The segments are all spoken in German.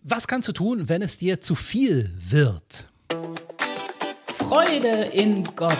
Was kannst du tun, wenn es dir zu viel wird? Freude in Gott.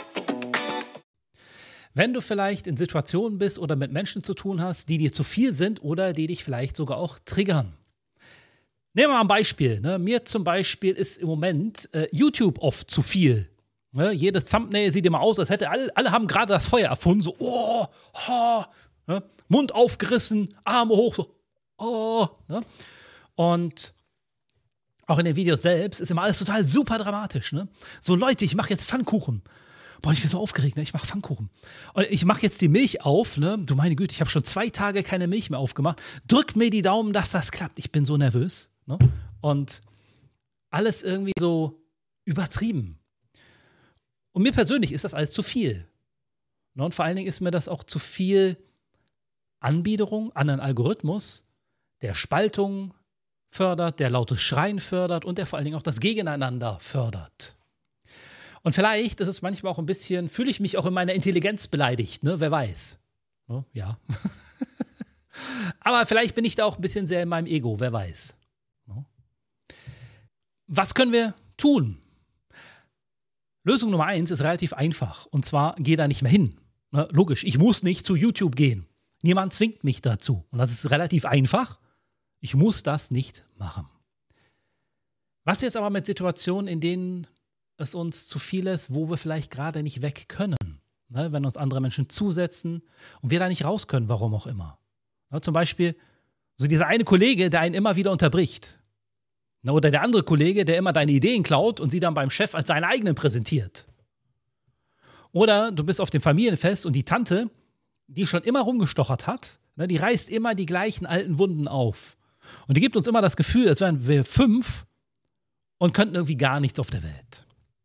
Wenn du vielleicht in Situationen bist oder mit Menschen zu tun hast, die dir zu viel sind oder die dich vielleicht sogar auch triggern. Nehmen wir mal ein Beispiel. Mir zum Beispiel ist im Moment YouTube oft zu viel. Jedes Thumbnail sieht immer aus, als hätte alle haben gerade das Feuer erfunden. So, Mund aufgerissen, Arme hoch, so, Und auch in den Videos selbst ist immer alles total super dramatisch. So, Leute, ich mache jetzt Pfannkuchen. Boah, ich bin so aufgeregt, ich mache Pfannkuchen. Und ich mache jetzt die Milch auf, Du meine Güte, ich habe schon 2 Tage keine Milch mehr aufgemacht. Drückt mir die Daumen, dass das klappt. Ich bin so nervös. Und alles irgendwie so übertrieben. Und mir persönlich ist das alles zu viel. Und vor allen Dingen ist mir das auch zu viel Anbiederung an einen Algorithmus, der Spaltung fördert, der lautes Schreien fördert und der vor allen Dingen auch das Gegeneinander fördert. Und vielleicht ist es manchmal auch ein bisschen, fühle ich mich auch in meiner Intelligenz beleidigt, wer weiß. Ja. Aber vielleicht bin ich da auch ein bisschen sehr in meinem Ego, wer weiß. Was können wir tun? Lösung Nummer 1 ist relativ einfach. Und zwar, geh da nicht mehr hin. Logisch, ich muss nicht zu YouTube gehen. Niemand zwingt mich dazu. Und das ist relativ einfach. Ich muss das nicht machen. Was jetzt aber mit Situationen, in denen es uns zu viel ist, wo wir vielleicht gerade nicht weg können? Wenn uns andere Menschen zusetzen und wir da nicht raus können, warum auch immer. Zum Beispiel so dieser eine Kollege, der einen immer wieder unterbricht. Oder der andere Kollege, der immer deine Ideen klaut und sie dann beim Chef als seine eigenen präsentiert. Oder du bist auf dem Familienfest und die Tante, die schon immer rumgestochert hat, die reißt immer die gleichen alten Wunden auf. Und die gibt uns immer das Gefühl, als wären wir 5 und könnten irgendwie gar nichts auf der Welt.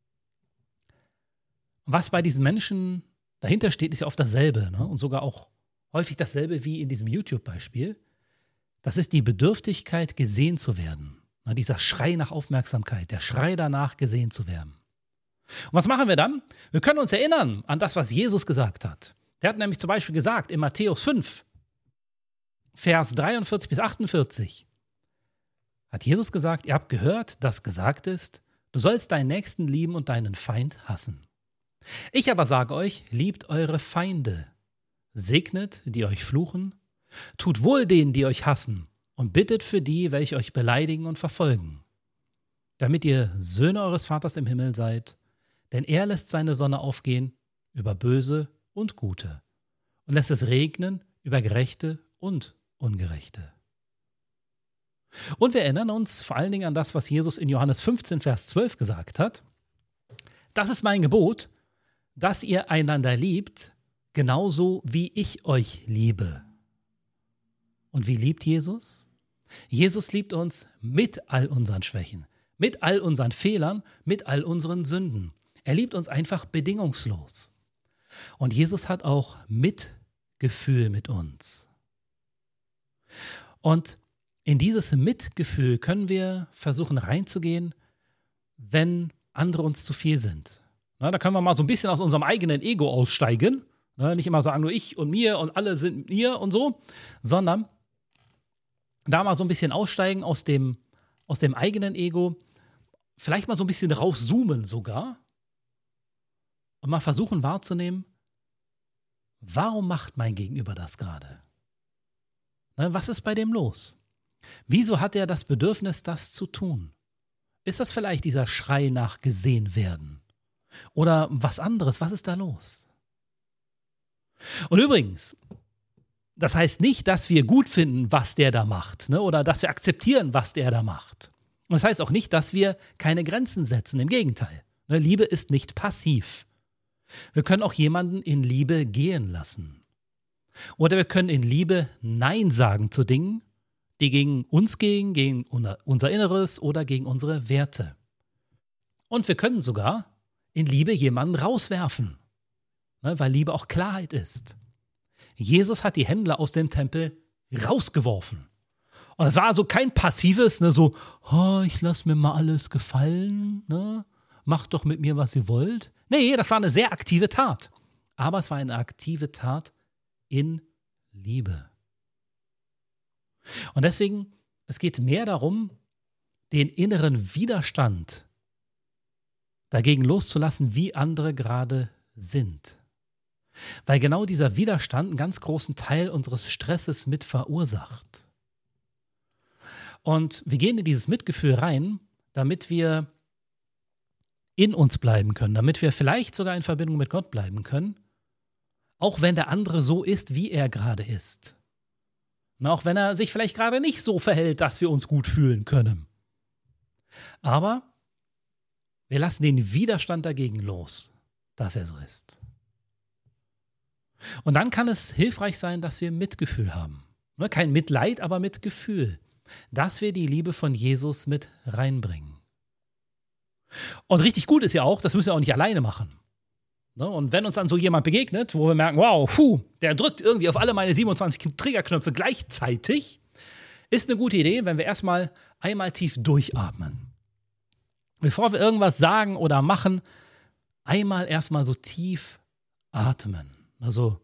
Was bei diesen Menschen dahinter steht, ist ja oft dasselbe. Und sogar auch häufig dasselbe wie in diesem YouTube-Beispiel. Das ist die Bedürftigkeit, gesehen zu werden. Dieser Schrei nach Aufmerksamkeit, der Schrei danach, gesehen zu werden. Und was machen wir dann? Wir können uns erinnern an das, was Jesus gesagt hat. Der hat nämlich zum Beispiel gesagt in Matthäus 5, Vers 43 bis 48, hat Jesus gesagt, ihr habt gehört, dass gesagt ist, du sollst deinen Nächsten lieben und deinen Feind hassen. Ich aber sage euch, liebt eure Feinde, segnet, die euch fluchen, tut wohl denen, die euch hassen, und bittet für die, welche euch beleidigen und verfolgen, damit ihr Söhne eures Vaters im Himmel seid, denn er lässt seine Sonne aufgehen über Böse und Gute und lässt es regnen über Gerechte und Ungerechte. Und wir erinnern uns vor allen Dingen an das, was Jesus in Johannes 15, Vers 12 gesagt hat. Das ist mein Gebot, dass ihr einander liebt, genauso wie ich euch liebe. Und wie liebt Jesus? Jesus liebt uns mit all unseren Schwächen, mit all unseren Fehlern, mit all unseren Sünden. Er liebt uns einfach bedingungslos. Und Jesus hat auch Mitgefühl mit uns. Und in dieses Mitgefühl können wir versuchen reinzugehen, wenn andere uns zu viel sind. Da können wir mal so ein bisschen aus unserem eigenen Ego aussteigen. Nicht immer sagen, nur ich und mir und alle sind mir und so, sondern da mal so ein bisschen aussteigen aus dem eigenen Ego, vielleicht mal so ein bisschen rauszoomen sogar und mal versuchen wahrzunehmen, warum macht mein Gegenüber das gerade? Was ist bei dem los? Wieso hat er das Bedürfnis, das zu tun? Ist das vielleicht dieser Schrei nach gesehen werden? Oder was anderes? Was ist da los? Und übrigens, das heißt nicht, dass wir gut finden, was der da macht, oder dass wir akzeptieren, was der da macht. Und das heißt auch nicht, dass wir keine Grenzen setzen. Im Gegenteil. Liebe ist nicht passiv. Wir können auch jemanden in Liebe gehen lassen. Oder wir können in Liebe Nein sagen zu Dingen, die gegen uns gehen, gegen unser Inneres oder gegen unsere Werte. Und wir können sogar in Liebe jemanden rauswerfen, weil Liebe auch Klarheit ist. Jesus hat die Händler aus dem Tempel rausgeworfen. Und es war also kein passives, ich lasse mir mal alles gefallen, macht doch mit mir, was ihr wollt. Nee, das war eine sehr aktive Tat. Aber es war eine aktive Tat in Liebe. Und deswegen, es geht mehr darum, den inneren Widerstand dagegen loszulassen, wie andere gerade sind. Weil genau dieser Widerstand einen ganz großen Teil unseres Stresses mit verursacht. Und wir gehen in dieses Mitgefühl rein, damit wir in uns bleiben können, damit wir vielleicht sogar in Verbindung mit Gott bleiben können, auch wenn der andere so ist, wie er gerade ist. Und auch wenn er sich vielleicht gerade nicht so verhält, dass wir uns gut fühlen können. Aber wir lassen den Widerstand dagegen los, dass er so ist. Und dann kann es hilfreich sein, dass wir Mitgefühl haben. Kein Mitleid, aber Mitgefühl. Dass wir die Liebe von Jesus mit reinbringen. Und richtig gut ist ja auch, das müssen wir auch nicht alleine machen. Und wenn uns dann so jemand begegnet, wo wir merken, wow, der drückt irgendwie auf alle meine 27 Triggerknöpfe gleichzeitig, ist eine gute Idee, wenn wir erstmal einmal tief durchatmen. Bevor wir irgendwas sagen oder machen, einmal erstmal so tief atmen. Also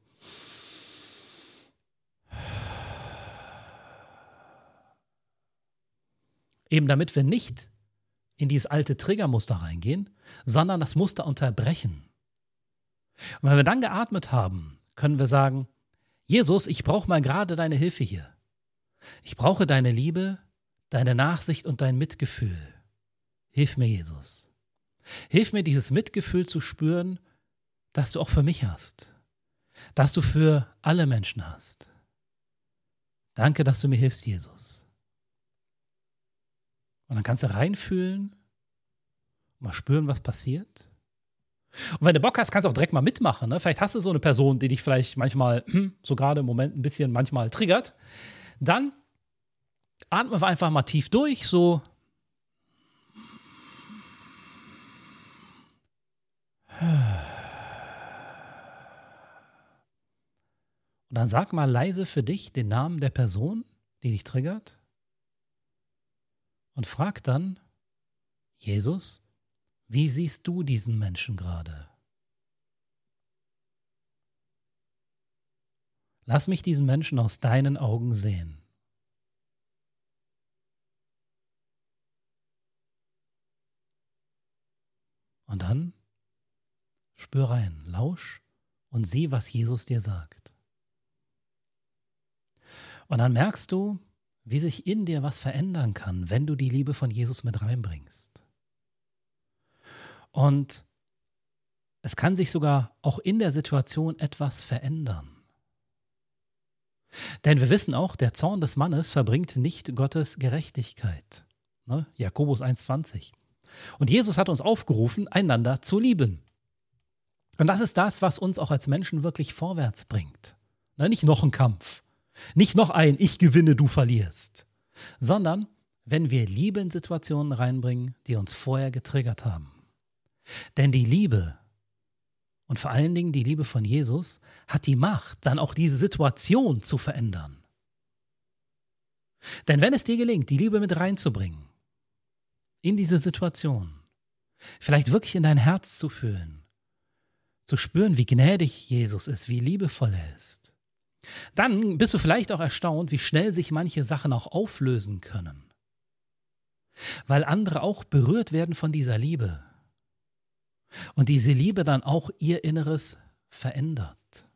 eben damit wir nicht in dieses alte Triggermuster reingehen, sondern das Muster unterbrechen. Und wenn wir dann geatmet haben, können wir sagen, Jesus, ich brauche mal gerade deine Hilfe hier. Ich brauche deine Liebe, deine Nachsicht und dein Mitgefühl. Hilf mir, Jesus. Hilf mir, dieses Mitgefühl zu spüren, das du auch für mich hast. Das du für alle Menschen hast. Danke, dass du mir hilfst, Jesus. Und dann kannst du reinfühlen und mal spüren, was passiert. Und wenn du Bock hast, kannst du auch direkt mal mitmachen. Ne? Vielleicht hast du so eine Person, die dich vielleicht manchmal, so gerade im Moment ein bisschen manchmal triggert. Dann atmen wir einfach mal tief durch, so. Und dann sag mal leise für dich den Namen der Person, die dich triggert. Und frag dann, Jesus, wie siehst du diesen Menschen gerade? Lass mich diesen Menschen aus deinen Augen sehen. Und dann spür rein, lausch und sieh, was Jesus dir sagt. Und dann merkst du, wie sich in dir was verändern kann, wenn du die Liebe von Jesus mit reinbringst. Und es kann sich sogar auch in der Situation etwas verändern. Denn wir wissen auch, der Zorn des Mannes verbringt nicht Gottes Gerechtigkeit. Ne? Jakobus 1,20. Und Jesus hat uns aufgerufen, einander zu lieben. Und das ist das, was uns auch als Menschen wirklich vorwärts bringt. Ne? Nicht noch ein Kampf. Nicht noch ein Ich gewinne, du verlierst. Sondern wenn wir Liebe in Situationen reinbringen, die uns vorher getriggert haben. Denn die Liebe und vor allen Dingen die Liebe von Jesus hat die Macht, dann auch diese Situation zu verändern. Denn wenn es dir gelingt, die Liebe mit reinzubringen, in diese Situation, vielleicht wirklich in dein Herz zu fühlen, zu spüren, wie gnädig Jesus ist, wie liebevoll er ist, dann bist du vielleicht auch erstaunt, wie schnell sich manche Sachen auch auflösen können. Weil andere auch berührt werden von dieser Liebe. Und diese Liebe dann auch ihr Inneres verändert.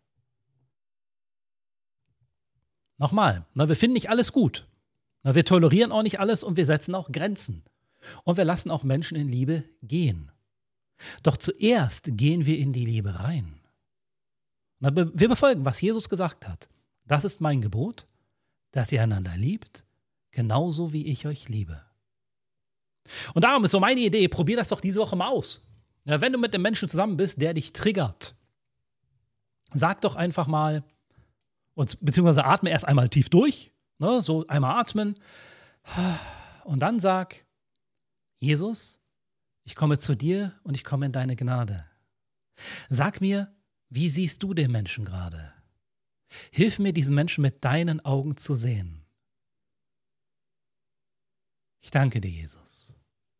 Nochmal, wir finden nicht alles gut. Wir tolerieren auch nicht alles und wir setzen auch Grenzen. Und wir lassen auch Menschen in Liebe gehen. Doch zuerst gehen wir in die Liebe rein. Wir befolgen, was Jesus gesagt hat. Das ist mein Gebot, dass ihr einander liebt, genauso wie ich euch liebe. Und darum ist so meine Idee, probier das doch diese Woche mal aus. Ja, wenn du mit einem Menschen zusammen bist, der dich triggert, sag doch einfach mal, beziehungsweise atme erst einmal tief durch, so einmal atmen und dann sag, Jesus, ich komme zu dir und ich komme in deine Gnade. Sag mir, wie siehst du den Menschen gerade? Hilf mir, diesen Menschen mit deinen Augen zu sehen. Ich danke dir, Jesus.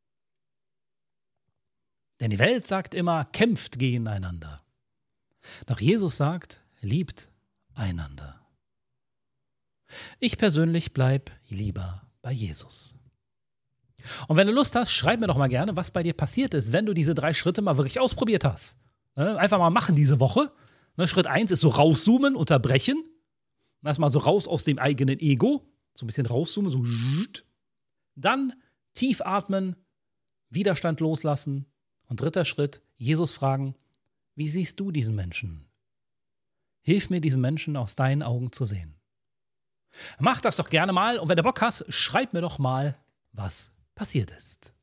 Denn die Welt sagt immer, kämpft gegeneinander. Doch Jesus sagt, liebt einander. Ich persönlich bleib lieber bei Jesus. Und wenn du Lust hast, schreib mir doch mal gerne, was bei dir passiert ist, wenn du diese 3 Schritte mal wirklich ausprobiert hast. Einfach mal machen diese Woche. Schritt 1 ist so rauszoomen, unterbrechen. Erstmal so raus aus dem eigenen Ego. So ein bisschen rauszoomen, so. Dann tief atmen, Widerstand loslassen. Und 3. Schritt, Jesus fragen, wie siehst du diesen Menschen? Hilf mir, diesen Menschen aus deinen Augen zu sehen. Mach das doch gerne mal und wenn du Bock hast, schreib mir doch mal, was passiert ist.